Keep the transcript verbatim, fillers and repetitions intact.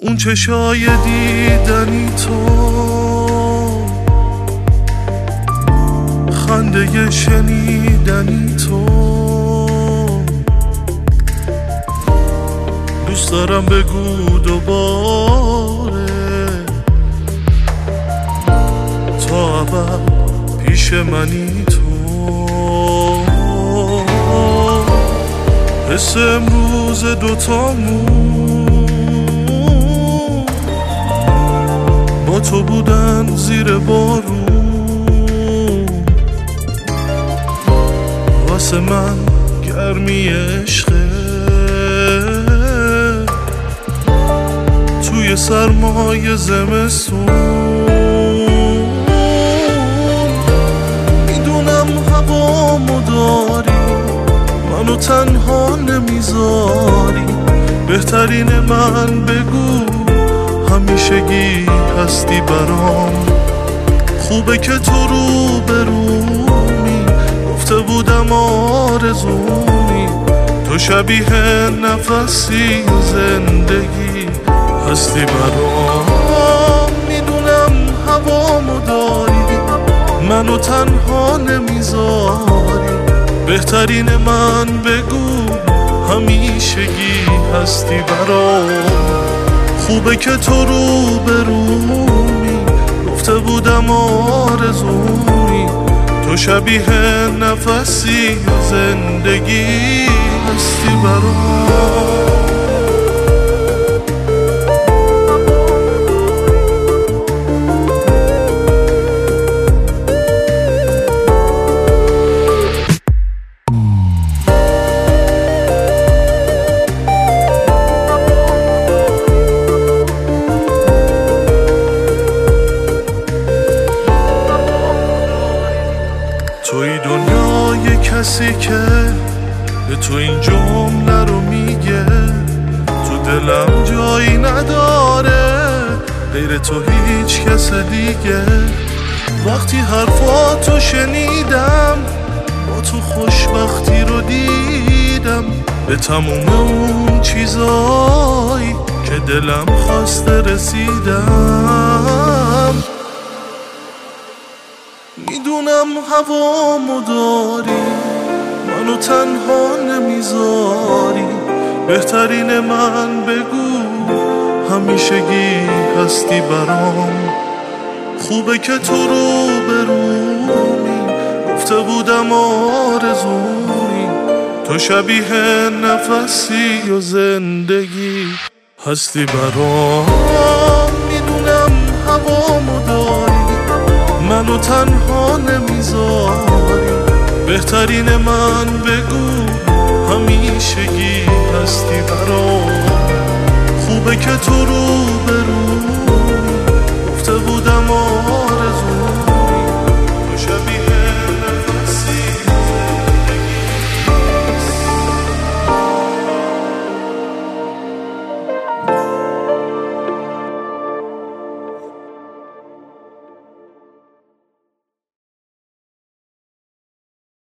اون چشای دیدنی تو، خنده شنیدنی تو، دوست دارم بگو دوباره تا ابد پیش منی تو. حس امروز دوتامون با تو بودن زیر بارون، واسه من گرمی عشقه توی سرمای زمستون. میدونم هوامو داری، منو تنها نمیذاری، بهترین من بگو همیشگی هستی برام. خوبه که تو رو برومی، گفته بودم آرزومی، تو شبیه نفسی زندگی هستی برام. میدونم هوامو داری، منو تنها نمیذاری، بهترین من بگو همیشگی هستی برام. خوبه که تو رو برومی، گفته بودم آرزومی، تو شبیه نفسی زندگی هستی برام. توی دنیای کسی که به تو این جمله رو میگه، تو دلم جایی نداره غیر تو هیچ کس دیگه. وقتی حرفاتو شنیدم، با تو خوشبختی رو دیدم، به تموم اون چیزایی که دلم خواسته رسیدم. میدونم هوامو داری، منو تنها نمیذاری، بهترین من بگو همیشگی هستی برام. خوبه که تو رو برومی، گفته بودم آرزومی، تو شبیه نفسی و زندگی هستی برام. میدونم هوامو داری، منو تنها نمیذاری، بهترین من بگو همیشگی هستی برام. خوبه که تو رو